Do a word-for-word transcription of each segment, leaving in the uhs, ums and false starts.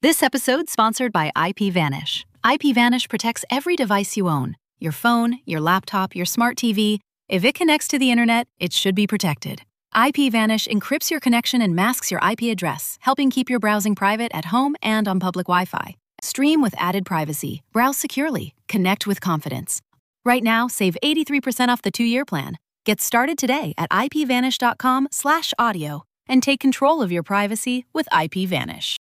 This episode sponsored by IPVanish. IPVanish protects every device you own. Your phone, your laptop, your smart T V. If it connects to the internet, it should be protected. IPVanish encrypts your connection and masks your I P address, helping keep your browsing private at home and on public Wi-Fi. Stream with added privacy. Browse securely. Connect with confidence. Right now, save eighty-three percent off the two-year plan. Get started today at ipvanish.com slash audio and take control of your privacy with IPVanish.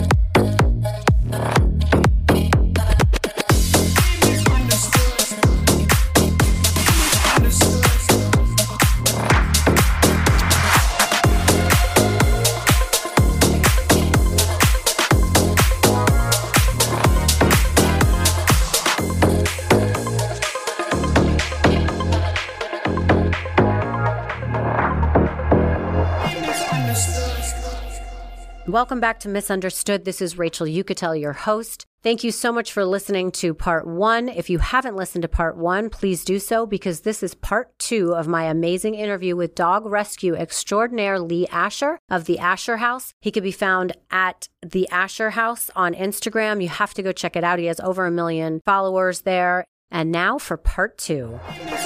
Welcome back to Misunderstood. This is Rachel Uchitel, your host. Thank you so much for listening to part one. If you haven't listened to part one, please do so because this is part two of my amazing interview with dog rescue extraordinaire Lee Asher of the Asher House. He can be found at the Asher House on Instagram. You have to go check it out. He has over a million followers there. And now for part two.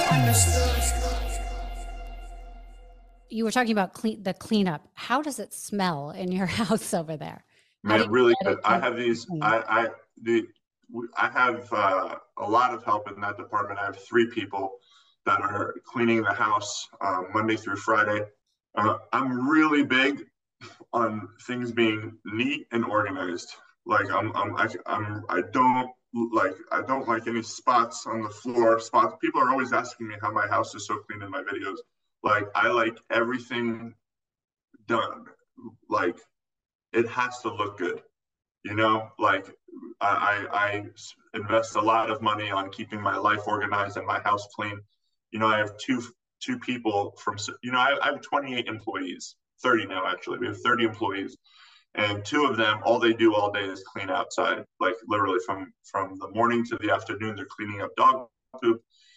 You were talking about clean, the cleanup. How does it smell in your house over there? Man, really good. I have these, I, I, the, I have uh, a lot of help in that department. I have three people that are cleaning the house uh, Monday through Friday. Uh, I'm really big on things being neat and organized. Like I'm, I'm, I, I'm, I don't like, I don't like any spots on the floor. Spots. People are always asking me how my house is so clean in my videos. Like, I like everything done. Like, it has to look good, you know? Like, I, I, I invest a lot of money on keeping my life organized and my house clean. You know, I have two two people from, you know, I, I have twenty-eight employees, thirty now, actually. We have thirty employees. And two of them, all they do all day is clean outside. Like, literally from, from the morning to the afternoon, they're cleaning up dog poop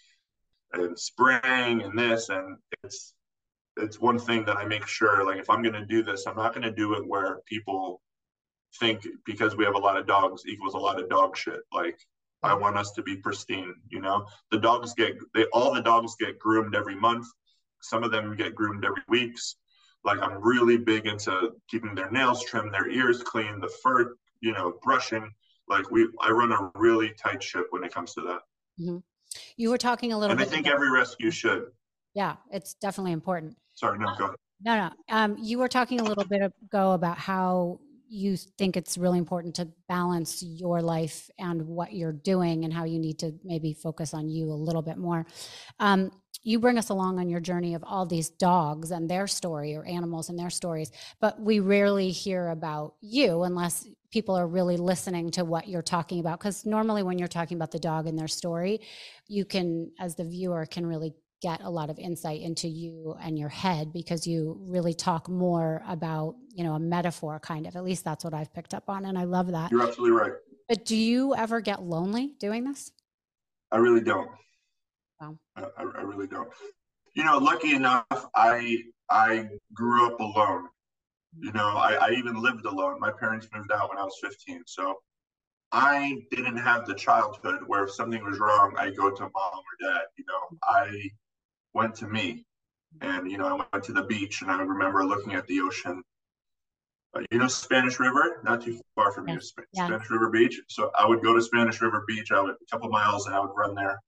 and spraying and this, and it's it's one thing that I make sure, like, if I'm going to do this, I'm not going to do it where people think because we have a lot of dogs equals a lot of dog shit. Like, I want us to be pristine, you know? The dogs get, they all the dogs get groomed every month. Some of them get groomed every weeks. Like, I'm really big into keeping their nails trimmed, their ears clean, the fur, you know, brushing. Like, we, I run a really tight ship when it comes to that. Mm-hmm. You were talking a little and bit. I think about, every rescue should. Yeah, it's definitely important. Sorry, no, go ahead. No, no. Um, you were talking a little bit ago about how you think it's really important to balance your life and what you're doing and how you need to maybe focus on you a little bit more. Um, you bring us along on your journey of all these dogs and their story, or animals and their stories, but we rarely hear about you unless people are really listening to what you're talking about. Because normally when you're talking about the dog and their story, you can, as the viewer, can really get a lot of insight into you and your head because you really talk more about, you know, a metaphor kind of, at least that's what I've picked up on. And I love that. You're absolutely right. But do you ever get lonely doing this? I really don't. Wow. I, I really don't. You know, lucky enough, I I grew up alone. You know, I, I even lived alone. My parents moved out when I was fifteen. So I didn't have the childhood where if something was wrong, I go to mom or dad. You know, I went to me. And, you know, I went to the beach and I remember looking at the ocean. Uh, you know, Spanish River, not too far from you, Sp- yeah. Spanish River Beach. So I would go to Spanish River Beach. I would a couple miles and I would run there.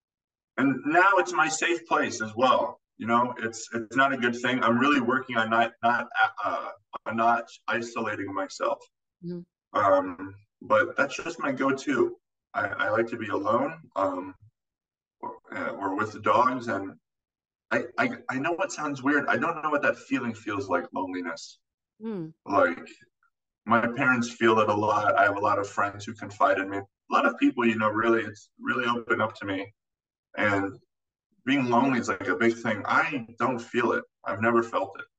And now it's my safe place as well. You know, it's it's not a good thing. I'm really working on not not uh, on not isolating myself. Mm-hmm. Um, but that's just my go-to. I, I like to be alone, um, or, uh, or with the dogs. And I, I I know what sounds weird. I don't know what that feeling feels like, loneliness. Mm. Like, my parents feel it a lot. I have a lot of friends who confide in me. A lot of people, you know, really, it's really open up to me. And being lonely is like a big thing. I don't feel it. I've never felt it.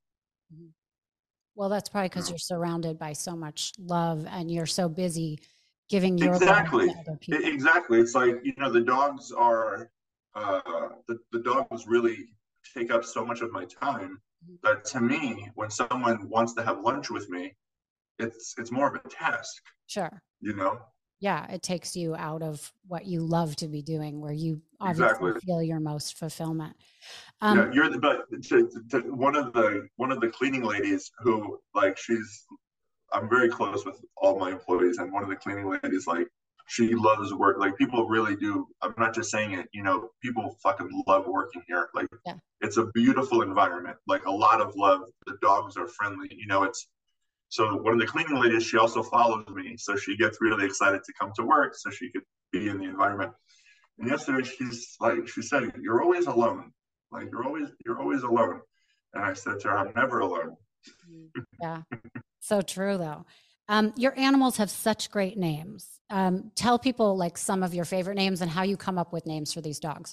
Well, that's probably because you're surrounded by so much love and you're so busy giving your exactly. love to other people. Exactly. It's like, you know, the dogs are, uh, the, the dogs really take up so much of my time that to me, when someone wants to have lunch with me, it's it's more of a task, Sure. you know. Yeah, it takes you out of what you love to be doing, where you obviously Exactly. feel your most fulfillment. Yeah, Um, you're the but to, to, one of the one of the cleaning ladies who, like, she's I'm very close with all my employees, and one of the cleaning ladies, like, she loves work. Like, people really do. I'm not just saying it. You know, people fucking love working here. Like, yeah. it's a beautiful environment. Like, a lot of love. The dogs are friendly. You know, it's so one of the cleaning ladies. She also follows me, so she gets really excited to come to work, so she could be in the environment. And yesterday, she's like, she said, "You're always alone. Like, you're always you're always alone." And I said to her, "I'm never alone." Yeah. So true, though. Um, your animals have such great names. Um, tell people like some of your favorite names and how you come up with names for these dogs.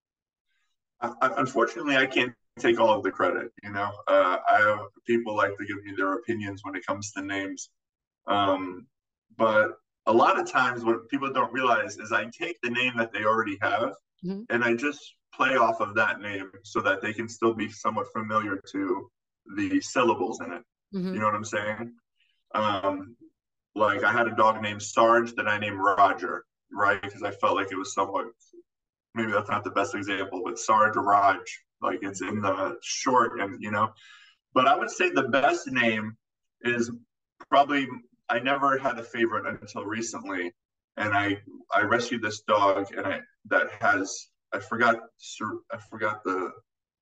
I, unfortunately, I can't take all of the credit. You know, uh, I have people like to give me their opinions when it comes to names, um, but a lot of times what people don't realize is I take the name that they already have, mm-hmm. and I just play off of that name so that they can still be somewhat familiar to the syllables in it. Mm-hmm. You know what I'm saying? Um, like I had a dog named Sarge that I named Roger, right? Because I felt like it was somewhat, maybe that's not the best example, but Sarge or Raj, like it's in the short, and you know. But I would say the best name is probably, I never had a favorite until recently, and I I rescued this dog, and I that has I forgot I forgot the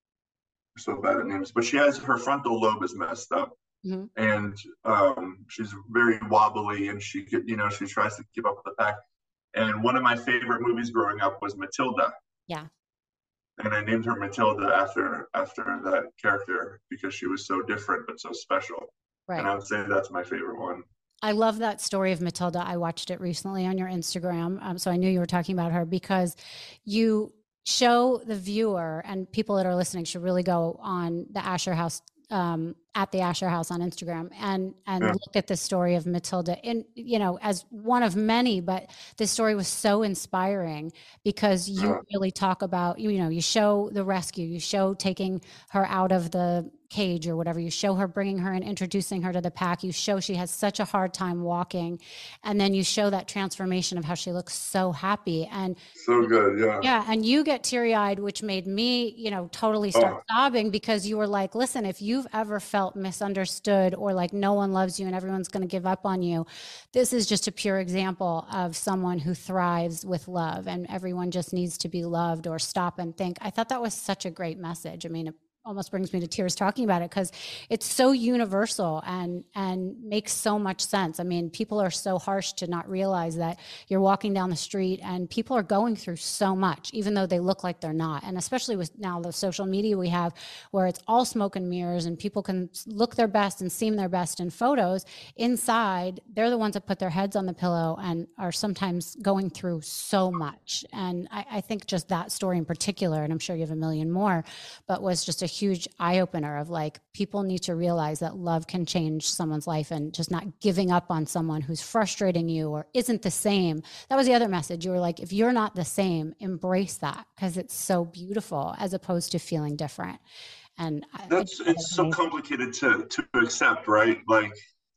so bad at names, but she has her frontal lobe is messed up. Mm-hmm. And um, she's very wobbly, and she could, you know, she tries to keep up with the pack. And one of my favorite movies growing up was Matilda. Yeah. And I named her Matilda after after that character because she was so different but so special. Right. And I would say that's my favorite one. I love that story of Matilda. I watched it recently on your Instagram, um, so I knew you were talking about her because you show the viewer, and people that are listening should really go on the Asher House, um, at the Asher House on Instagram, and and yeah. look at the story of Matilda, in you know, as one of many. But this story was so inspiring because you yeah. really talk about, you know, you show the rescue, you show taking her out of the cage or whatever, you show her bringing her and introducing her to the pack, you show she has such a hard time walking, and then you show that transformation of how she looks so happy and so good. Yeah. Yeah. And you get teary-eyed, which made me, you know, totally start oh. sobbing because you were like, listen, if you've ever felt misunderstood or like no one loves you and everyone's going to give up on you, this is just a pure example of someone who thrives with love, and everyone just needs to be loved or stop and think. I thought that was such a great message. I mean, it almost brings me to tears talking about it because it's so universal and and makes so much sense. I mean, people are so harsh to not realize that you're walking down the street and people are going through so much, even though they look like they're not. And especially with now the social media we have, where it's all smoke and mirrors and people can look their best and seem their best in photos. Inside, they're the ones that put their heads on the pillow and are sometimes going through so much. And I, I think just that story in particular, and I'm sure you have a million more, but was just a huge eye-opener of like, people need to realize that love can change someone's life, and just not giving up on someone who's frustrating you or isn't the same. That was the other message. You were like, if you're not the same, embrace that because it's so beautiful as opposed to feeling different. And that's, I, it's so complicated to, to accept, right? Like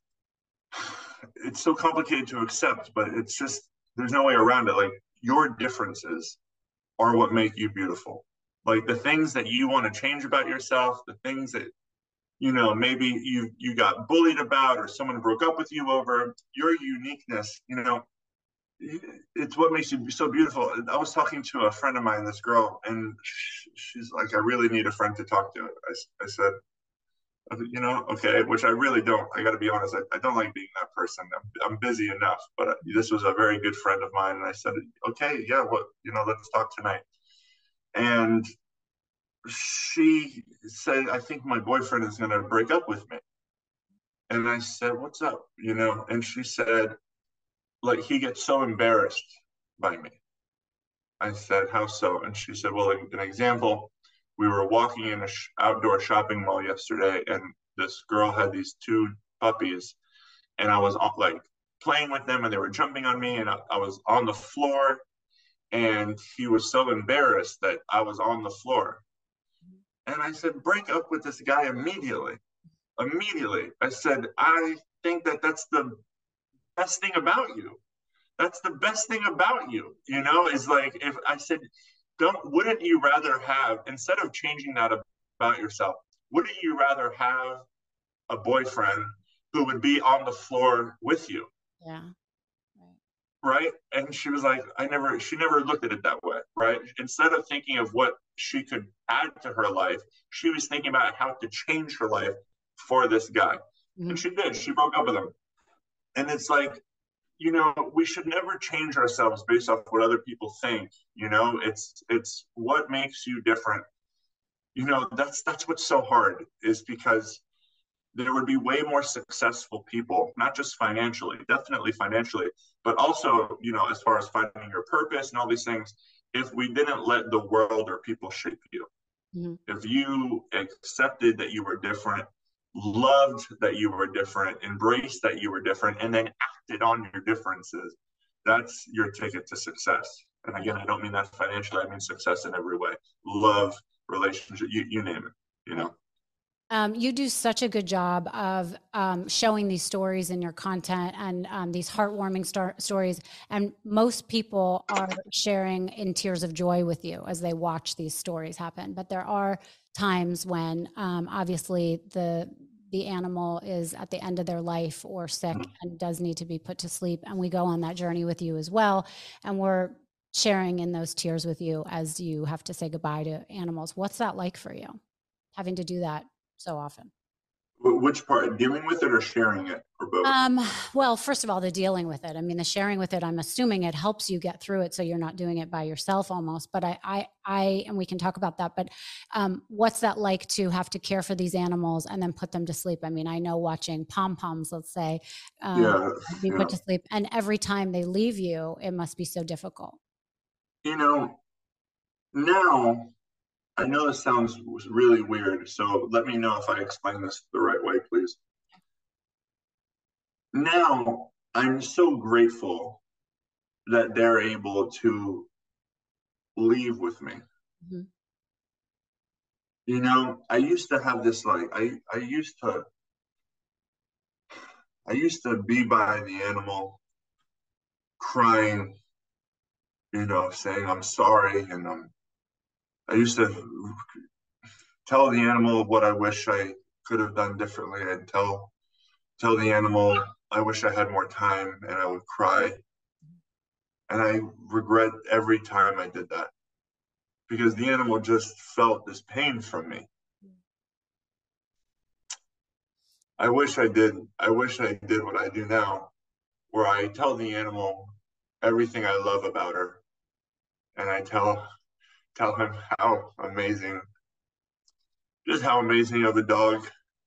it's so complicated to accept, but it's just, there's no way around it. Like your differences are what make you beautiful. Like the things that you want to change about yourself, the things that, you know, maybe you you got bullied about or someone broke up with you over, your uniqueness, you know, it's what makes you so beautiful. I was talking to a friend of mine, this girl, and she's like, I really need a friend to talk to. I, I said, you know, okay, which I really don't. I got to be honest, I, I don't like being that person. I'm, I'm busy enough, but this was a very good friend of mine. And I said, okay, yeah, what, you know, let's talk tonight. And she said, I think my boyfriend is going to break up with me. And I said, what's up? You know, and she said, like, he gets so embarrassed by me. I said, how so? And she said, well, an example, we were walking in an sh- outdoor shopping mall yesterday, and this girl had these two puppies, and I was like playing with them, and they were jumping on me, and I, I was on the floor. And he was so embarrassed that I was on the floor. And I said, break up with this guy immediately. Immediately. I said, I think that that's the best thing about you. That's the best thing about you, you know, is like, if I said, don't, wouldn't you rather have, instead of changing that about yourself, wouldn't you rather have a boyfriend who would be on the floor with you? Yeah. Right. And she was like, I never, she never looked at it that way. Right. Instead of thinking of what she could add to her life, she was thinking about how to change her life for this guy. Mm-hmm. And she did. She broke up with him. And it's like, you know, we should never change ourselves based off what other people think. You know, it's, it's what makes you different. You know, that's, that's what's so hard, is because there would be way more successful people, not just financially, definitely financially, but also, you know, as far as finding your purpose and all these things, if we didn't let the world or people shape you. Mm-hmm. If you accepted that you were different, loved that you were different, embraced that you were different, and then acted on your differences, that's your ticket to success. And again, I don't mean that financially, I mean success in every way. Love, relationship, you, you name it, you know. Um, you do such a good job of um, showing these stories in your content, and um, these heartwarming star- stories. And most people are sharing in tears of joy with you as they watch these stories happen. But there are times when um, obviously the the animal is at the end of their life or sick and does need to be put to sleep. And we go on that journey with you as well. And we're sharing in those tears with you as you have to say goodbye to animals. What's that like for you, having to do that so often? Which part, dealing with it or sharing it, or both? Um, well, first of all, the dealing with it. I mean, the sharing with it, I'm assuming it helps you get through it, so you're not doing it by yourself almost. But I, I, I and we can talk about that. But um, what's that like to have to care for these animals and then put them to sleep? I mean, I know watching pom-poms, let's say, um, yeah, be yeah. put to sleep, and every time they leave you, it must be so difficult. You know, now, I know this sounds really weird, so let me know if I explain this the right way, please. Now, I'm so grateful that they're able to leave with me. Mm-hmm. You know, I used to have this, like, I, I used to, I used to be by the animal, crying, you know, saying I'm sorry, and um, I used to tell the animal what I wish I could have done differently. I'd tell tell the animal I wish I had more time, and I would cry. And I regret every time I did that, because the animal just felt this pain from me. I wish I did. I wish I did what I do now, where I tell the animal everything I love about her, and I tell tell him how amazing, just how amazing of a dog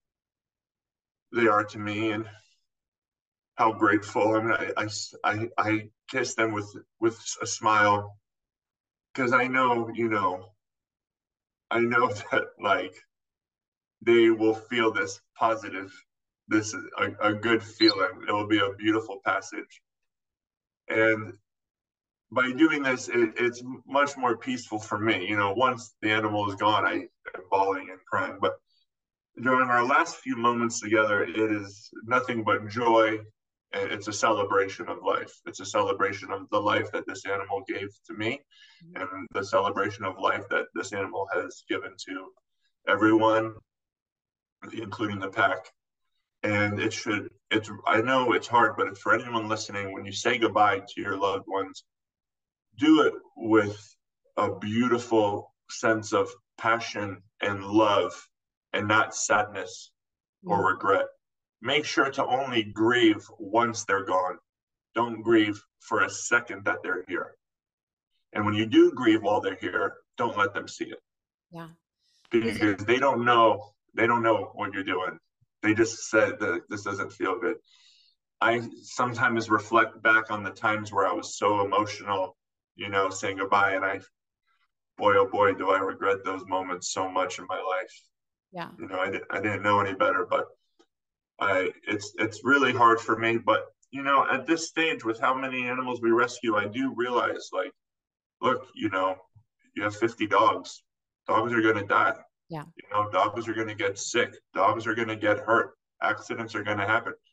they are to me, and how grateful. I mean, I, I, I kiss them with, with a smile, because I know, you know, I know that, like, they will feel this positive, this a, a good feeling. It will be a beautiful passage. And by doing this, it, it's much more peaceful for me. You know, once the animal is gone, I am bawling and crying. But during our last few moments together, it is nothing but joy. And it's a celebration of life. It's a celebration of the life that this animal gave to me, and the celebration of life that this animal has given to everyone, including the pack. And it should, it's, I know it's hard, but for anyone listening, when you say goodbye to your loved ones, do it with a beautiful sense of passion and love, and not sadness or mm. regret. Make sure to only grieve once they're gone. Don't grieve for a second that they're here. And when you do grieve while they're here, don't let them see it. Yeah. Because they don't know, they don't know what you're doing. They just said that this doesn't feel good. I sometimes reflect back on the times where I was so emotional, you know, saying goodbye, and I, boy, oh boy, do I regret those moments so much in my life. Yeah. You know, I, didn't, I didn't know any better, but I, it's it's really hard for me. But, you know, at this stage, with how many animals we rescue, I do realize, like, look, you know, you have fifty dogs. Dogs are going to die. Yeah. You know, dogs are going to get sick. Dogs are going to get hurt. Accidents are going to happen.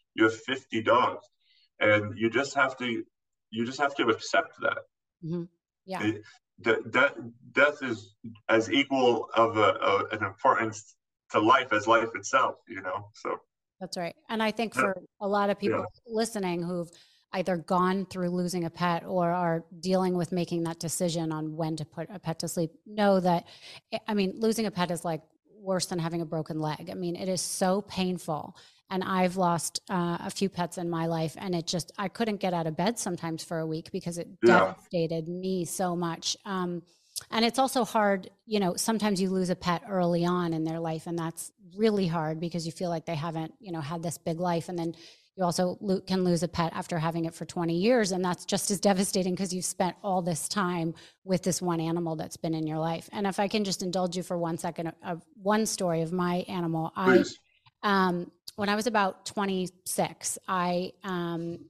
you have fifty dogs, and you just have to, you just have to accept that. Mm-hmm. Yeah. It, de- de- death is as equal of a, a, an importance to life as life itself, you know? So that's right. And I think for a lot of people yeah. listening who've either gone through losing a pet or are dealing with making that decision on when to put a pet to sleep, know that, I mean, losing a pet is like worse than having a broken leg. I mean, it is so painful. And I've lost uh, a few pets in my life, and it just, I couldn't get out of bed sometimes for a week because it Yeah. devastated me so much. Um, and it's also hard, you know, sometimes you lose a pet early on in their life, and that's really hard because you feel like they haven't, you know, had this big life. And then you also lo- can lose a pet after having it for twenty years. And that's just as devastating because you've spent all this time with this one animal that's been in your life. And if I can just indulge you for one second of one story of my animal, Please. I, um, when I was about twenty-six, I, um,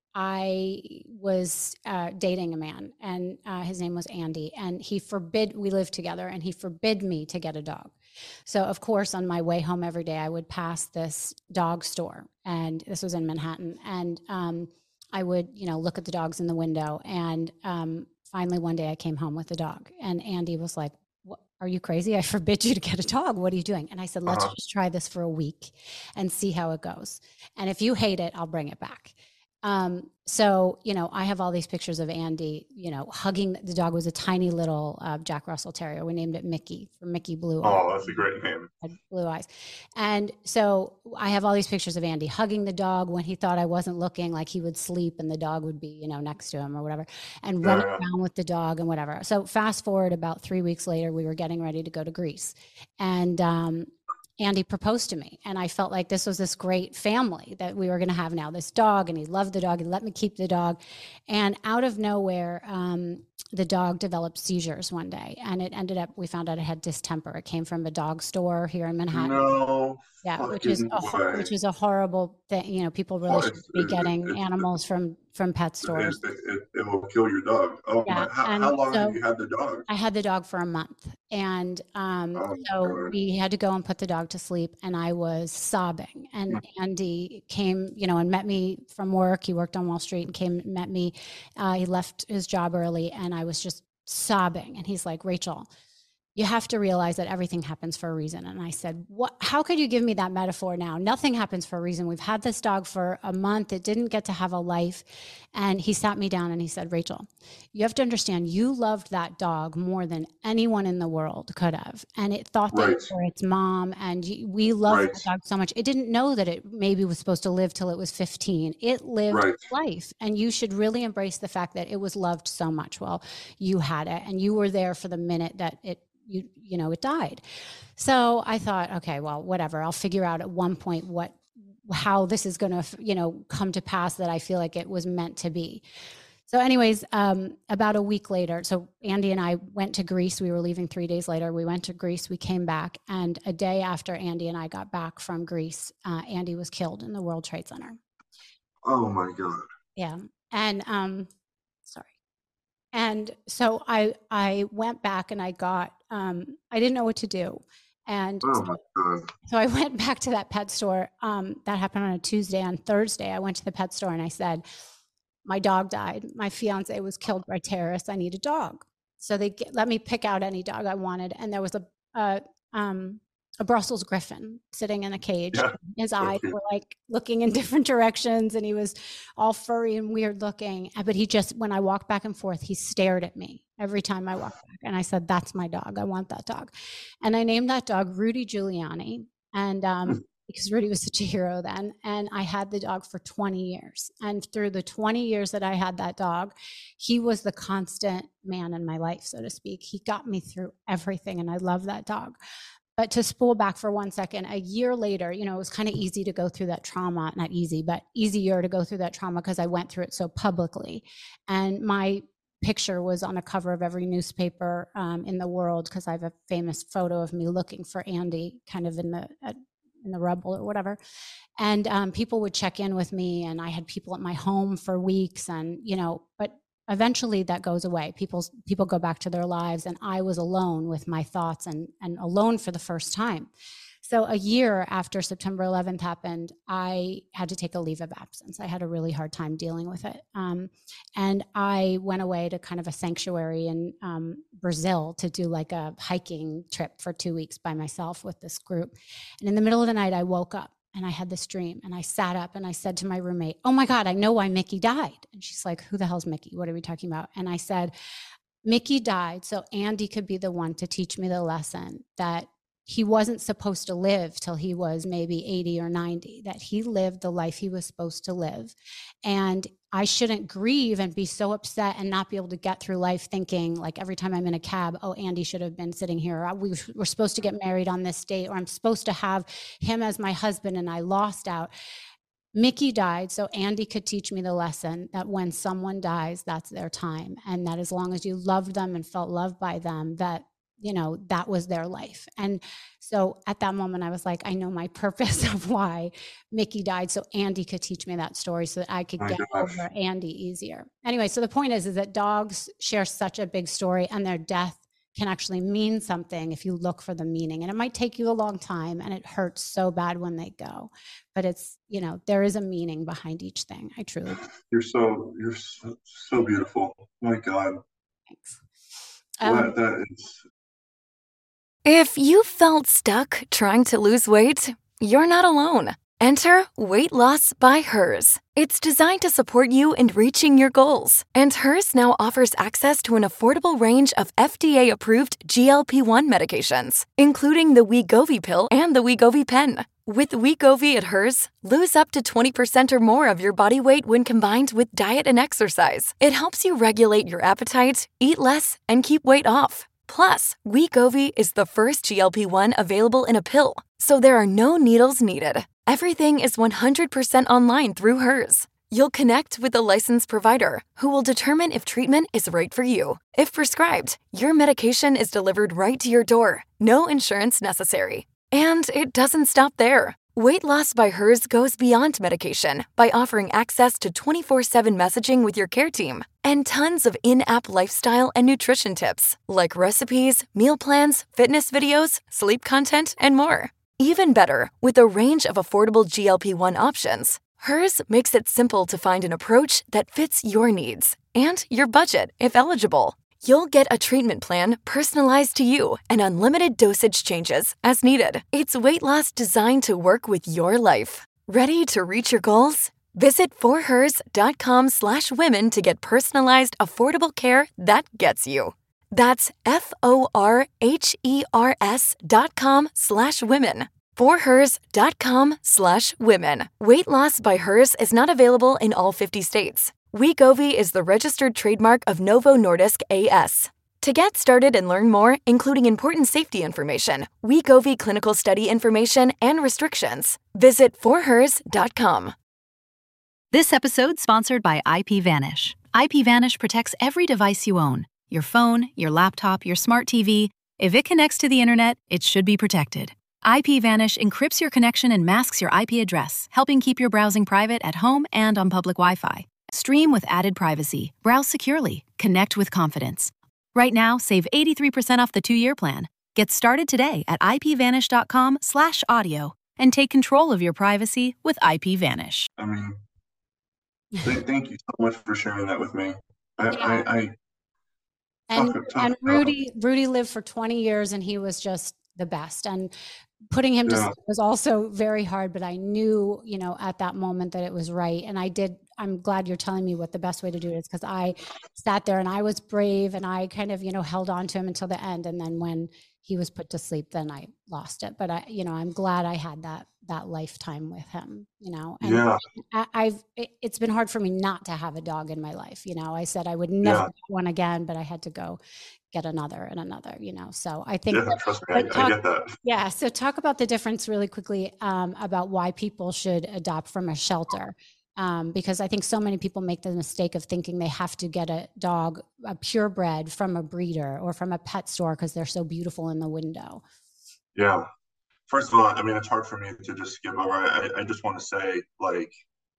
I was uh, dating a man, and uh, his name was Andy, and he forbid, we lived together, and he forbid me to get a dog. So of course, on my way home every day, I would pass this dog store, and this was in Manhattan. And um, I would, you know, look at the dogs in the window. And um, finally, one day I came home with a dog, and Andy was like, "What, are you crazy? I forbid you to get a dog. What are you doing?" And I said, "Let's Uh-huh. just try this for a week and see how it goes. And if you hate it, I'll bring it back." Um, so, you know, I have all these pictures of Andy, you know, hugging the dog. Was a tiny little uh, Jack Russell Terrier. We named it Mickey for Mickey Blue Eyes. Oh, that's a great name. Had blue eyes. And so I have all these pictures of Andy hugging the dog when he thought I wasn't looking, like he would sleep and the dog would be, you know, next to him or whatever, and running Yeah. around with the dog and whatever. So fast forward about three weeks later, we were getting ready to go to Greece, and um, Andy proposed to me, and I felt like this was this great family that we were going to have now, this dog, and he loved the dog. He let me keep the dog. And out of nowhere, um, the dog developed seizures one day, and it ended up, we found out it had distemper. It came from a dog store here in Manhattan. No. Yeah, which is a way. which is a horrible thing. You know, people really Oh, shouldn't be it, getting it, animals from from pet stores. It, it, it will kill your dog. Oh Yeah, my! How, and how long so have you had the dog? I had the dog for a month, and um, Oh, so God. we had to go and put the dog to sleep, and I was sobbing. And Andy came, you know, and met me from work. He worked on Wall Street and came and met me. Uh, he left his job early, and I was just sobbing. And he's like, "Rachel, you have to realize that everything happens for a reason." And I said, "What, how could you give me that metaphor now? Nothing happens for a reason. We've had this dog for a month. It didn't get to have a life." And he sat me down and he said, "Rachel, you have to understand, you loved that dog more than anyone in the world could have. And it thought that Right. you were its mom. And you, we loved Right. that dog so much. It didn't know that it maybe was supposed to live till it was fifteen. It lived Right. life. And you should really embrace the fact that it was loved so much while you had it. And you were there for the minute that it you you know it died." So I thought, okay, well, whatever, I'll figure out at one point what how this is going to you know come to pass, that I feel like it was meant to be. So anyways, um about a week later, so Andy and I went to Greece. We were leaving three days later. We went to Greece, we came back, and a day after Andy and I got back from Greece, uh, Andy was killed in the World Trade Center. Oh my God. Yeah. And um sorry. And so I I went back and I got um I didn't know what to do. And Oh so, my God. so I went back to that pet store. Um that happened on a Tuesday. On Thursday, I went to the pet store and I said, "My dog died. My fiance was killed by terrorists. I need a dog." So they get, let me pick out any dog I wanted, and there was a a, um, a Brussels Griffin sitting in a cage. Yeah. His eyes were like looking in different directions, and he was all furry and weird looking. But he just, when I walked back and forth, he stared at me every time I walked back. And I said, "That's my dog. I want that dog." And I named that dog Rudy Giuliani. And um, because Rudy was such a hero then. And I had the dog for twenty years. And through the twenty years that I had that dog, he was the constant man in my life, so to speak. He got me through everything, and I love that dog. But to spool back for one second, a year later, you know, it was kind of easy to go through that trauma, not easy, but easier to go through that trauma because I went through it so publicly. And my picture was on a cover of every newspaper um, in the world because I have a famous photo of me looking for Andy kind of in the, uh, in the rubble or whatever. And um, people would check in with me, and I had people at my home for weeks, and, you know, but eventually that goes away. People, people go back to their lives, and I was alone with my thoughts, and, and alone for the first time. So a year after September eleventh happened, I had to take a leave of absence. I had a really hard time dealing with it. Um, and I went away to kind of a sanctuary in um, Brazil to do like a hiking trip for two weeks by myself with this group. And in the middle of the night, I woke up and I had this dream, and I sat up and I said to my roommate, "Oh my God, I know why Mickey died." And she's like, "Who the hell's Mickey? What are we talking about?" And I said, "Mickey died so Andy could be the one to teach me the lesson that he wasn't supposed to live till he was maybe eighty or ninety, that he lived the life he was supposed to live. And I shouldn't grieve and be so upset and not be able to get through life thinking like every time I'm in a cab, oh, Andy should have been sitting here. We were supposed to get married on this date, or I'm supposed to have him as my husband and I lost out." Mickey died so Andy could teach me the lesson that when someone dies, that's their time. And that as long as you loved them and felt loved by them, that, you know, that was their life. And so at that moment, I was like, I know my purpose of why Mickey died so Andy could teach me that story so that I could My get gosh. over Andy easier. Anyway, so the point is, is that dogs share such a big story, and their death can actually mean something if you look for the meaning. And it might take you a long time, and it hurts so bad when they go. But it's, you know, there is a meaning behind each thing. I truly You're so you're so, so beautiful. My God. thanks. That, that is If you felt stuck trying to lose weight, you're not alone. Enter Weight Loss by Hers. It's designed to support you in reaching your goals. And Hers now offers access to an affordable range of F D A-approved G L P one medications, including the Wegovy pill and the Wegovy pen. With Wegovy at Hers, lose up to twenty percent or more of your body weight when combined with diet and exercise. It helps you regulate your appetite, eat less, and keep weight off. Plus, Wegovy is the first G L P one available in a pill, so there are no needles needed. Everything is one hundred percent online through Hers. You'll connect with a licensed provider who will determine if treatment is right for you. If prescribed, your medication is delivered right to your door, no insurance necessary. And it doesn't stop there. Weight Loss by Hers goes beyond medication by offering access to twenty-four seven messaging with your care team and tons of in-app lifestyle and nutrition tips like recipes, meal plans, fitness videos, sleep content, and more. Even better, with a range of affordable G L P one options, Hers makes it simple to find an approach that fits your needs and your budget if eligible. You'll get a treatment plan personalized to you and unlimited dosage changes as needed. It's weight loss designed to work with your life. Ready to reach your goals? Visit forhers.com slash women to get personalized, affordable care that gets you. That's F-O-R-H-E-R-S dot com slash women. forhers.com slash women. Weight Loss by Hers is not available in all fifty states. Wegovy is the registered trademark of Novo Nordisk A S. To get started and learn more, including important safety information, Wegovy clinical study information, and restrictions, visit forhers dot com. This episode sponsored by IPVanish. IPVanish protects every device you own. Your phone, your laptop, your smart T V. If it connects to the internet, it should be protected. IPVanish encrypts your connection and masks your I P address, helping keep your browsing private at home and on public Wi-Fi. Stream with added privacy. Browse securely. Connect with confidence. Right now, save eighty-three percent off the two-year plan. Get started today at ipvanish.com slash audio and take control of your privacy with IPVanish. I mean, th- thank you so much for sharing that with me. I, Yeah. I, I And, talk, talk and about- Rudy, Rudy lived for twenty years, and he was just the best. And putting him to Yeah. sleep was also very hard, but I knew, you know, at that moment that it was right. And I did, I'm glad you're telling me what the best way to do it is, because I sat there and I was brave and I kind of, you know, held on to him until the end. And then when he was put to sleep, then I lost it. But I, you know, I'm glad I had that, that lifetime with him, you know, and Yeah, I, I've, it, it's been hard for me not to have a dog in my life. You know, I said I would never Yeah. get one again, but I had to go get another and another, you know? So I think, yeah, that- trust me, I, but I talk- get that. yeah. So talk about the difference really quickly um, about why people should adopt from a shelter. Um, because I think so many people make the mistake of thinking they have to get a dog, a purebred from a breeder or from a pet store because they're so beautiful in the window. Yeah. First of all, I mean, it's hard for me to just skip over. I, I just want to say, like,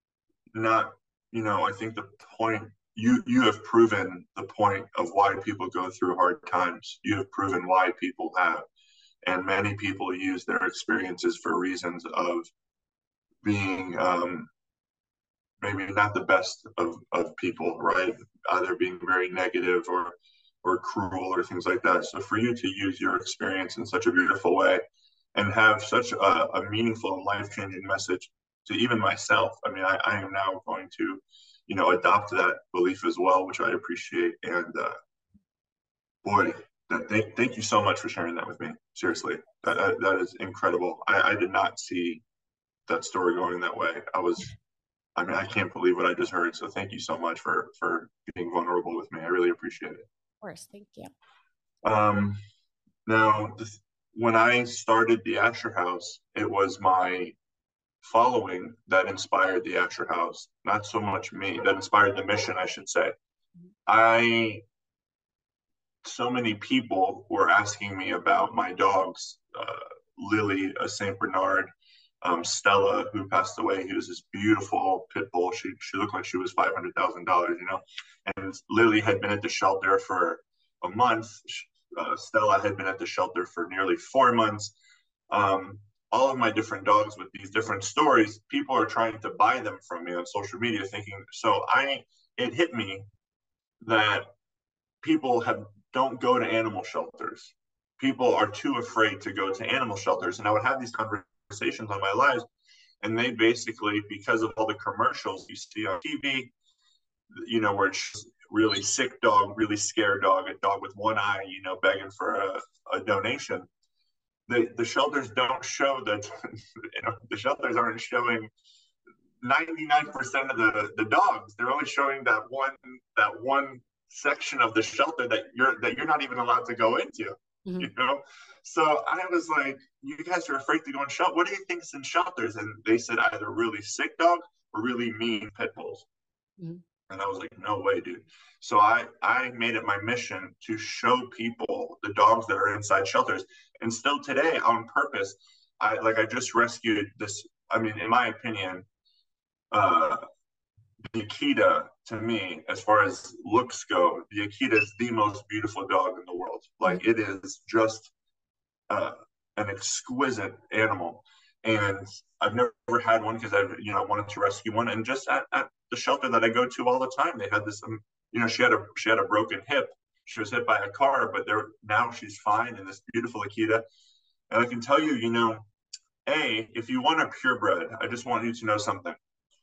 not, you know, I think the point, you you have proven the point of why people go through hard times. You have proven why people have And many people use their experiences for reasons of being um, maybe not the best of, of people, right? Either being very negative or or cruel or things like that. So for you to use your experience in such a beautiful way and have such a, a meaningful and life-changing message to even myself, I mean, I, I am now going to, you know, adopt that belief as well, which I appreciate. And uh, boy, that, thank, thank you so much for sharing that with me. Seriously, that, that, that is incredible. I, I did not see that story going that way. I was, I mean, I can't believe what I just heard. So thank you so much for, for being vulnerable with me. I really appreciate it. Of course. Thank you. Um, now, this, when I started the Asher House, it was my following that inspired the Asher House, not so much me, that inspired the mission, I should say. I, so many people were asking me about my dogs, uh, Lily, a Saint Bernard, um, Stella, who passed away. He was this beautiful pit bull. She, she looked like she was five hundred thousand dollars, you know? And Lily had been at the shelter for a month. Uh, Stella had been at the shelter for nearly four months. Um, all of my different dogs with these different stories, people are trying to buy them from me on social media thinking, so I, it hit me that people have, don't go to animal shelters. People are too afraid to go to animal shelters. And I would have these conversations on my lives, and they basically, because of all the commercials you see on T V, you know, where it's really sick dog, really scared dog, a dog with one eye, you know, begging for a, a donation. The, the shelters don't show that, you know, the shelters aren't showing ninety-nine percent of the, the dogs. They're only showing that one, that one section of the shelter that you're, that you're not even allowed to go into, mm-hmm. you know? So I was like, you guys are afraid to go in shelter. What do you think is in shelters? And they said either really sick dog or really mean pit bulls. Mm-hmm. And I was like, no way, dude. So I, I made it my mission to show people the dogs that are inside shelters. And still today, on purpose, I like I just rescued this. I mean, in my opinion, uh, the Akita, to me, as far as looks go, the Akita is the most beautiful dog in the world. Like, it is just uh, an exquisite animal. And I've never had one because I've, you know, wanted to rescue one. And just at, at the shelter that I go to all the time, they had this, um, you know, she had a she had a broken hip. She was hit by a car, but there now she's fine, and this beautiful Akita. And I can tell you, you know, A, if you want a purebred, I just want you to know something.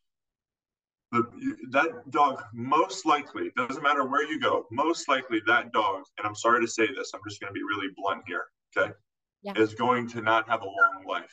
The, that dog, most likely, doesn't matter where you go, most likely that dog, and I'm sorry to say this, I'm just going to be really blunt here, okay, yeah. is going to not have a long life.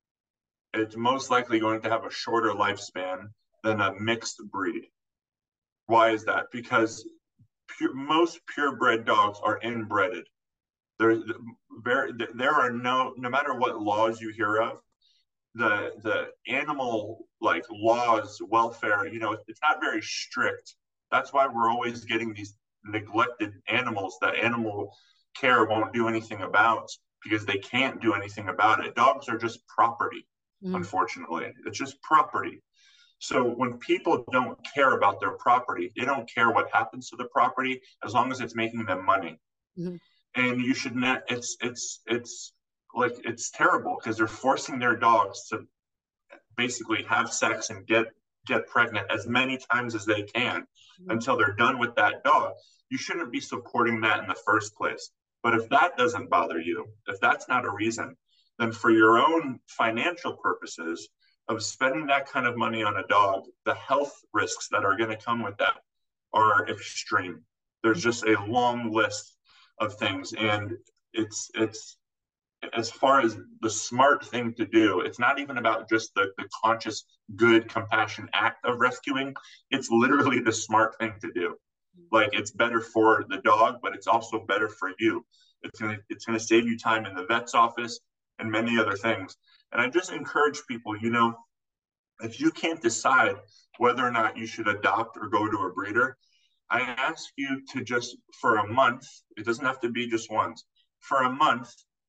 It's most likely going to have a shorter lifespan than a mixed breed. Why is that? Because pure, most purebred dogs are inbreded. There, there, there are no, no matter what laws you hear of, the the animal like laws, welfare, you know, it's not very strict. That's why we're always getting these neglected animals that animal care won't do anything about because they can't do anything about it. Dogs are just property, mm. unfortunately. It's just property. So when people don't care about their property, they don't care what happens to the property as long as it's making them money. Mm-hmm. And you should not, it's, it's, it's like, it's terrible because they're forcing their dogs to basically have sex and get, get pregnant as many times as they can mm-hmm. until they're done with that dog. You shouldn't be supporting that in the first place. But if that doesn't bother you, if that's not a reason, then for your own financial purposes, of spending that kind of money on a dog, the health risks that are going to come with that are extreme. There's just a long list of things. And it's, it's as far as the smart thing to do, it's not even about just the, the conscious, good, compassion act of rescuing. It's literally the smart thing to do. Like, it's better for the dog, but it's also better for you. It's going to, it's going to save you time in the vet's office and many other things. And I just encourage people, you know, if you can't decide whether or not you should adopt or go to a breeder, I ask you to just, for a month, it doesn't have to be just once, for a month,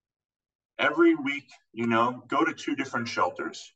every week, you know, go to two different shelters.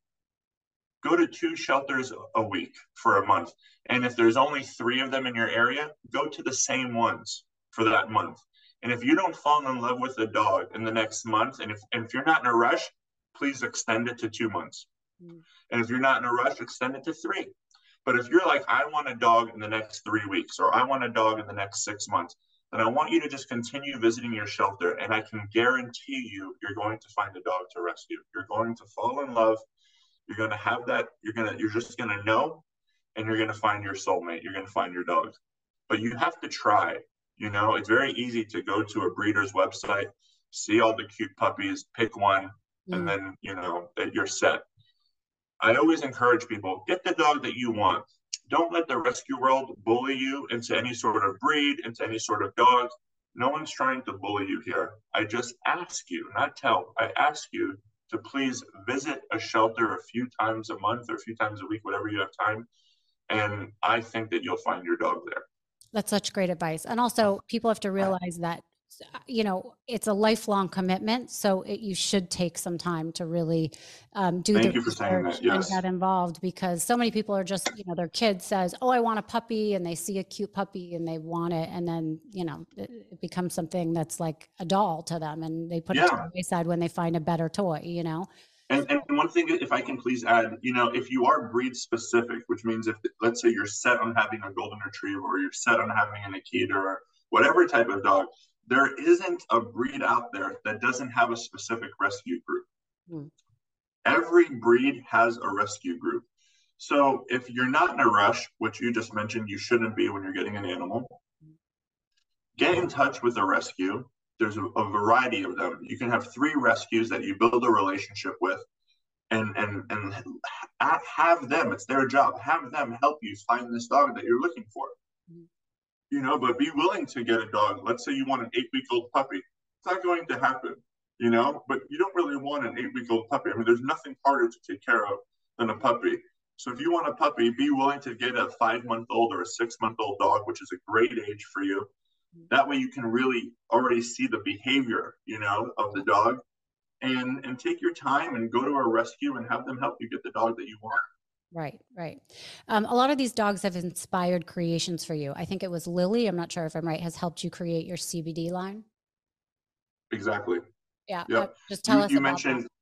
Go to two shelters a week for a month. And if there's only three of them in your area, go to the same ones for that month. And if you don't fall in love with a dog in the next month, and if, and if you're not in a rush, please extend it to two months. Mm. And if you're not in a rush, extend it to three. But if you're like, I want a dog in the next three weeks, or I want a dog in the next six months, then I want you to just continue visiting your shelter. And I can guarantee you, you're going to find a dog to rescue. You're going to fall in love. You're going to have that. You're going to, you're just going to know, and you're going to find your soulmate. You're going to find your dog. But you have to try. You know, it's very easy to go to a breeder's website, see all the cute puppies, pick one, mm. and then, you know, you're set. I always encourage people, get the dog that you want. Don't let the rescue world bully you into any sort of breed, into any sort of dog. No one's trying to bully you here. I just ask you, not tell, I ask you to please visit a shelter a few times a month or a few times a week, whatever you have time. And I think that you'll find your dog there. That's such great advice. And also people have to realize that, you know, it's a lifelong commitment. So it, you should take some time to really um, do Thank the you for saying that. Yes. and get involved, because so many people are just, you know, their kid says, oh, I want a puppy, and they see a cute puppy and they want it. And then, you know, it, it becomes something that's like a doll to them, and they put yeah. it to the wayside when they find a better toy, you know? And, and one thing, if I can please add, you know, if you are breed specific, which means if, let's say you're set on having a golden retriever, or you're set on having an Akita, or whatever type of dog, there isn't a breed out there that doesn't have a specific rescue group. Hmm. Every breed has a rescue group. So if you're not in a rush, which you just mentioned you shouldn't be when you're getting an animal, get in touch with a rescue. There's a, a variety of them. You can have three rescues that you build a relationship with, and and and have them, it's their job, have them help you find this dog that you're looking for. Mm-hmm. You know, but be willing to get a dog. Let's say you want an eight-week-old puppy. It's not going to happen, you know, but you don't really want an eight-week-old puppy. I mean, there's nothing harder to take care of than a puppy. So if you want a puppy, be willing to get a five-month-old or a six-month-old dog, which is a great age for you. That way you can really already see the behavior, you know, of the dog, and, and take your time and go to a rescue and have them help you get the dog that you want. Right, right. Um, a lot of these dogs have inspired creations for you. I think it was Lily, I'm not sure if I'm right, has helped you create your C B D line. Exactly. Yeah. Yep. Uh, just tell you, us you about mentioned, that.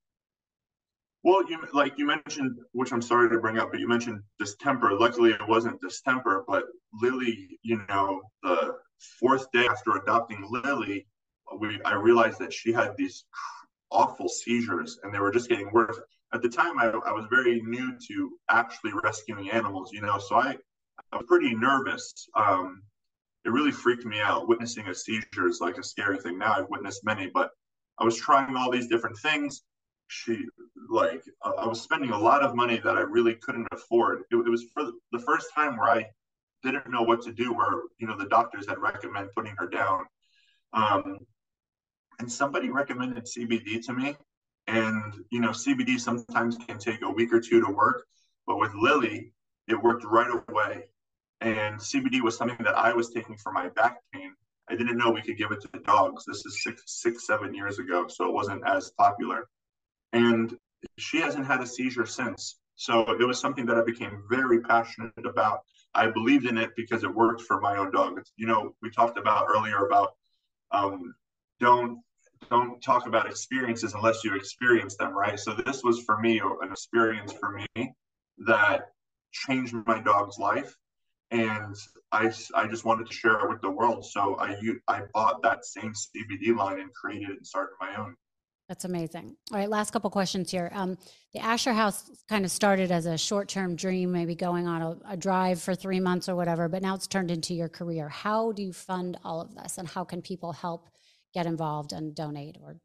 Well, you like you mentioned, which I'm sorry to bring up, but you mentioned distemper. Luckily, it wasn't distemper, but Lily, you know, the fourth day after adopting Lily, we I realized that she had these awful seizures, and they were just getting worse. At the time, I, I was very new to actually rescuing animals, you know, so I, I was pretty nervous. Um, it really freaked me out. Witnessing a seizure is like a scary thing. Now I've witnessed many, but I was trying all these different things. She, like, uh, I was spending a lot of money that I really couldn't afford. It, it was for the, the first time where I didn't know what to do, where, you know, the doctors had recommended putting her down. Um, and somebody recommended C B D to me. And, you know, C B D sometimes can take a week or two to work, but with Lily, it worked right away. And C B D was something that I was taking for my back pain. I didn't know we could give it to the dogs. This is six, six, seven years ago, so it wasn't as popular. And she hasn't had a seizure since. So it was something that I became very passionate about. I believed in it because it worked for my own dog. It's, you know, we talked about earlier about um, don't don't talk about experiences unless you experience them, right? So this was for me an experience for me that changed my dog's life, and I, I just wanted to share it with the world. So I I bought that same C B D line and created it and started my own. That's amazing. All right, last couple questions here. Um, the Asher House kind of started as a short-term dream, maybe going on a, a drive for three months or whatever, but now it's turned into your career. How do you fund all of this, and how can people help get involved and donate? Or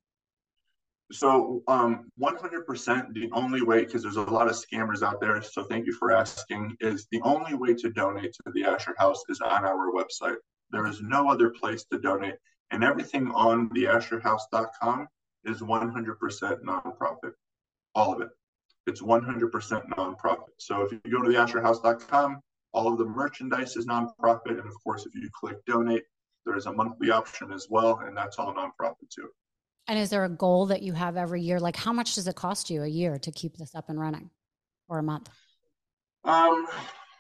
So um, one hundred percent the only way, because there's a lot of scammers out there, so thank you for asking, is the only way to donate to the Asher House is on our website. There is no other place to donate, and everything on the asher house dot com is one hundred percent nonprofit. All of it. It's one hundred percent nonprofit. So if you go to the asher house dot com, all of the merchandise is nonprofit. And of course, if you click donate, there is a monthly option as well. And that's all nonprofit too. And is there a goal that you have every year? Like, how much does it cost you a year to keep this up and running, or a month? Um,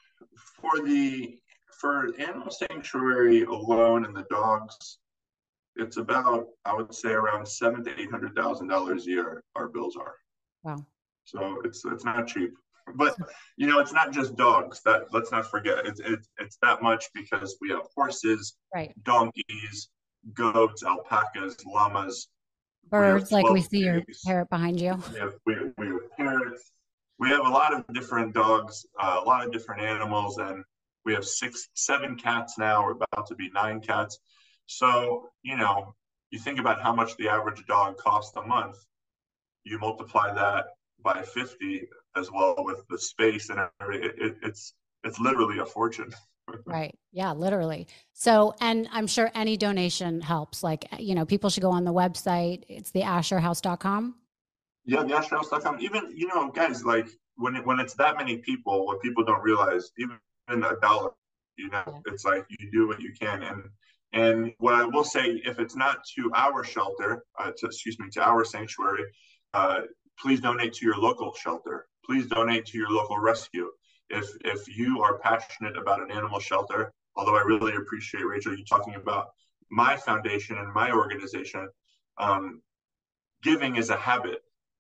for the, for Animal Sanctuary alone and the dogs, It's about, I would say, around seven to eight hundred thousand dollars a year. Our bills are. Wow. So it's it's not cheap. But you know, it's not just dogs. That let's not forget. It's it's it's that much because we have horses, Right. donkeys, goats, alpacas, llamas. Birds, like we see your pigs. parrot behind you. We have we, we have parrots. We have a lot of different dogs, uh, a lot of different animals, and we have six, seven cats now. We're about to be nine cats. So, you know, you think about how much the average dog costs a month, you multiply that by fifty as well with the space and everything. It, it, it's, it's literally a fortune. Right. Yeah, literally. So, and I'm sure any donation helps. Like, you know, people should go on the website. It's the asher house dot com. Yeah, the asher house dot com. Even, you know, guys, like when it, when it's that many people, what people don't realize, even a dollar, you know, yeah. It's like you do what you can. And and what I will say, if it's not to our shelter, uh, to, excuse me, to our sanctuary, uh, please donate to your local shelter. Please donate to your local rescue. If if you are passionate about an animal shelter, although I really appreciate, Rachel, you talking about my foundation and my organization, um, giving is a habit.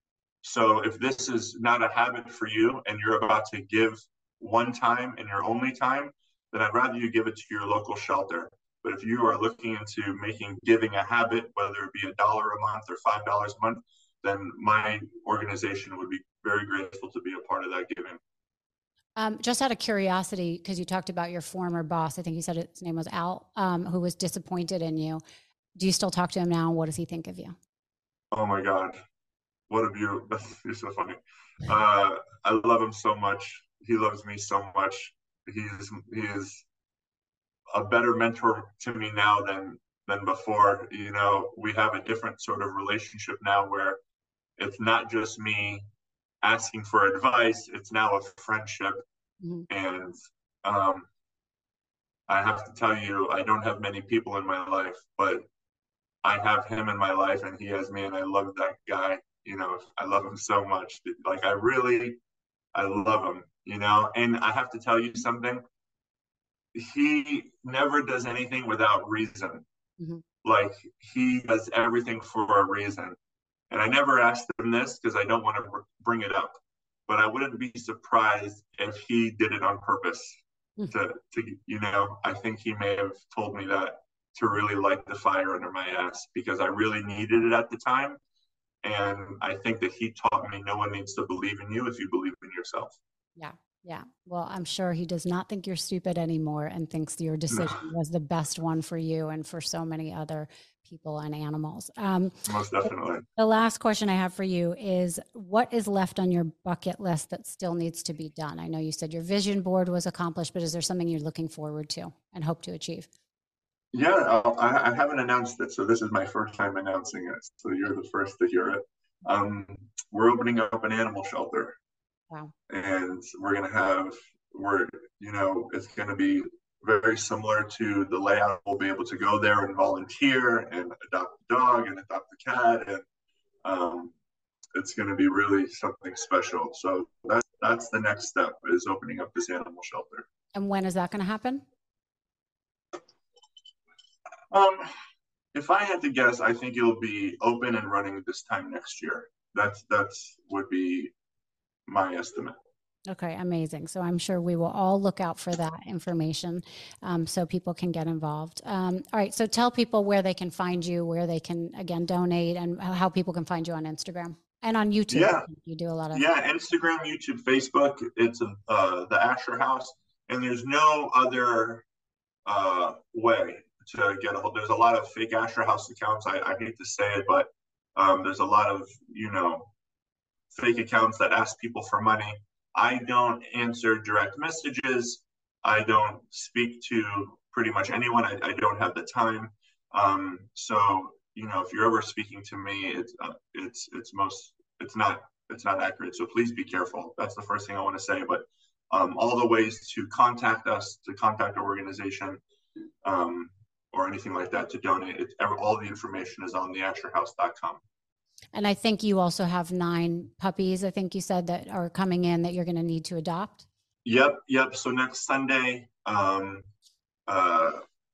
So if this is not a habit for you and you're about to give one time and your only time, then I'd rather you give it to your local shelter. But if you are looking into making giving a habit, whether it be a dollar a month or five dollars a month, then my organization would be very grateful to be a part of that giving. Um, just out of curiosity, because you talked about your former boss, I think you said his name was Al, um, who was disappointed in you. Do you still talk to him now? What does he think of you? Oh my God. What a beautiful, you're so funny. Uh, I love him so much. He loves me so much. He's, he is a better mentor to me now than, than before. You know, we have a different sort of relationship now where it's not just me asking for advice, it's now a friendship. Mm-hmm. And um, I have to tell you, I don't have many people in my life, but I have him in my life and he has me, and I love that guy. You know, I love him so much. Like I really, I love him, you know, and I have to tell you something. He never does anything without reason. Mm-hmm. Like he does everything for a reason. And I never asked him this because I don't want to bring it up, but I wouldn't be surprised if he did it on purpose. Mm-hmm. to, to, you know, I think he may have told me that to really light the fire under my ass because I really needed it at the time. And I think that he taught me no one needs to believe in you if you believe in yourself. Yeah. Yeah. Well, I'm sure he does not think you're stupid anymore and thinks your decision no. was the best one for you and for so many other people and animals. Um, Most definitely. The last question I have for you is, what is left on your bucket list that still needs to be done? I know you said your vision board was accomplished, but is there something you're looking forward to and hope to achieve? Yeah, I, I haven't announced it, so this is my first time announcing it. So you're the first to hear it. Um, we're opening up an animal shelter. Wow. And we're going to have, we're, you know, it's going to be very similar to the layout. We'll be able to go there and volunteer and adopt a dog and adopt a cat. And um, it's going to be really something special. So that, that's the next step, is opening up this animal shelter. And when is that going to happen? Um, if I had to guess, I think it'll be open and running this time next year. That's, that's would be my estimate. Okay, amazing. So I'm sure we will all look out for that information um, so people can get involved. Um, all right, so tell people where they can find you, where they can, again, donate, and how people can find you on Instagram and on YouTube. Yeah, you do a lot of. Yeah, Instagram, YouTube, Facebook. It's uh, the Asher House, and there's no other uh, way to get a hold. There's a lot of fake Asher House accounts. I, I hate to say it, but um, there's a lot of, you know, fake accounts that ask people for money. I don't answer direct messages. I don't speak to pretty much anyone. I, I don't have the time. Um, so, you know, if you're ever speaking to me, it's, uh, it's, it's most, it's not, it's not accurate. So please be careful. That's the first thing I want to say. But um, all the ways to contact us, to contact our organization, um, or anything like that, to donate, it's, all the information is on the asher house dot com. And I think you also have nine puppies, I think you said, that are coming in that you're going to need to adopt. Yep. Yep. So next Sunday, um, uh,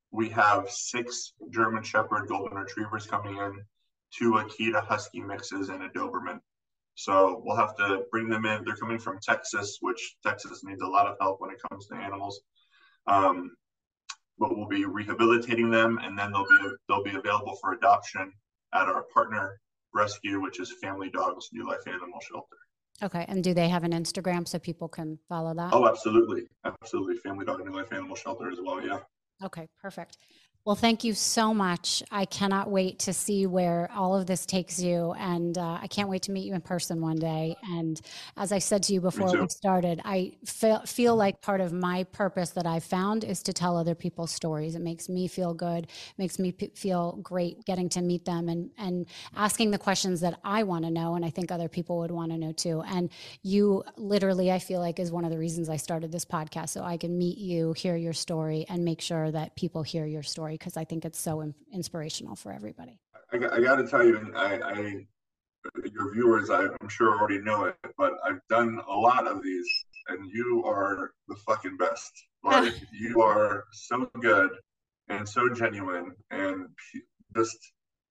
we have six German Shepherd Golden Retrievers coming in, two Akita Husky mixes, and a Doberman. So we'll have to bring them in. They're coming from Texas, which Texas needs a lot of help when it comes to animals. Um, but we'll be rehabilitating them, and then they'll be they'll be available for adoption at our partner rescue, which is Family Dogs New Life Animal Shelter. Okay. And do they have an Instagram so people can follow that? Oh, absolutely. Absolutely. Family Dog New Life Animal Shelter as well. Yeah. Okay, perfect. Well, thank you so much. I cannot wait to see where all of this takes you. And uh, I can't wait to meet you in person one day. And as I said to you before we started, I feel, feel like part of my purpose that I've found is to tell other people's stories. It makes me feel good, makes me p- feel great getting to meet them and, and asking the questions that I want to know. And I think other people would want to know too. And you literally, I feel like, is one of the reasons I started this podcast, so I can meet you, hear your story, and make sure that people hear your story, because I think it's so in- inspirational for everybody. I, I got to tell you, I, I, your viewers, I, I'm sure already know it, but I've done a lot of these, and you are the fucking best. Like, you are so good and so genuine and pu- just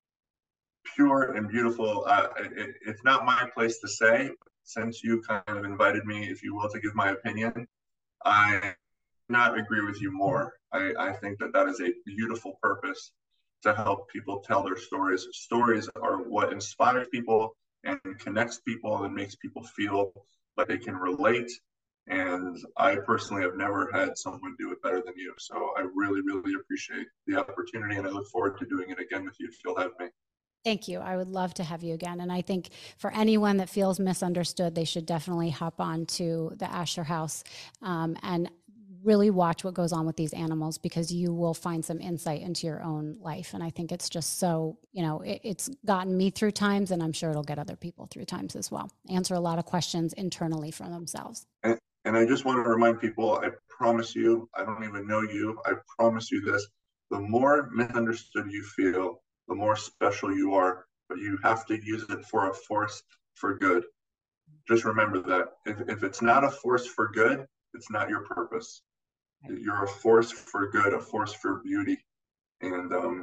pure and beautiful. Uh, it, it's not my place to say, since you kind of invited me, if you will, to give my opinion. I not agree with you more. I, I think that that is a beautiful purpose, to help people tell their stories. Stories are what inspires people and connects people and makes people feel like they can relate. And I personally have never had someone do it better than you. So I really, really appreciate the opportunity, and I look forward to doing it again with you if you'll have me. Thank you. I would love to have you again. And I think for anyone that feels misunderstood, they should definitely hop on to the Asher House um, and really watch what goes on with these animals, because you will find some insight into your own life. And I think it's just so, you know, it, it's gotten me through times, and I'm sure it'll get other people through times as well. Answer a lot of questions internally for themselves. And, and I just want to remind people, I promise you, I don't even know you, I promise you this, the more misunderstood you feel, the more special you are, but you have to use it for a force for good. Just remember that. If, if it's not a force for good, it's not your purpose. You're a force for good, a force for beauty. And um,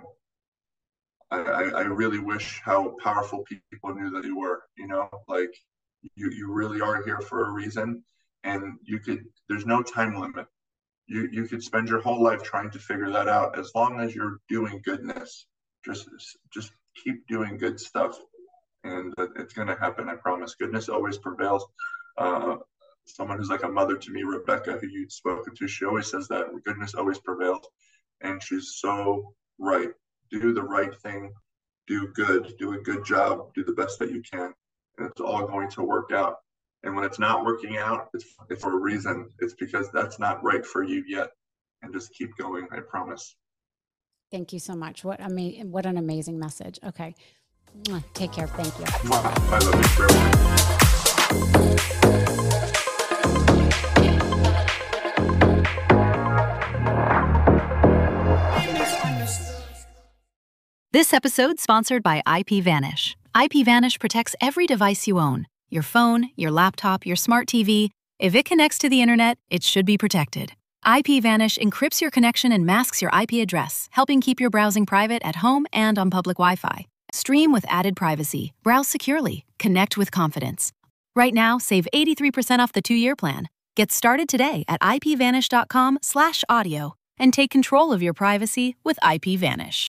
I, I really wish how powerful people knew that you were, you know, like you, you really are here for a reason. And you could, there's no time limit. You, you could spend your whole life trying to figure that out, as long as you're doing goodness. Just, just keep doing good stuff, and it's going to happen. I promise. Goodness always prevails. Uh, someone who's like a mother to me, Rebecca, who you'd spoken to, she always says that goodness always prevails, and she's so right. Do the right thing, do good, do a good job, do the best that you can, and it's all going to work out. And when it's not working out, it's, it's for a reason. It's because that's not right for you yet, and just keep going. I promise. Thank you so much. What ama- what an amazing message. Okay. Take care. Thank you. I love you forever. This episode sponsored by IPVanish. IPVanish protects every device you own. Your phone, your laptop, your smart T V. If it connects to the internet, it should be protected. IPVanish encrypts your connection and masks your I P address, helping keep your browsing private at home and on public Wi-Fi. Stream with added privacy. Browse securely. Connect with confidence. Right now, save eighty-three percent off the two-year plan. Get started today at ipvanish.com slash audio and take control of your privacy with IPVanish.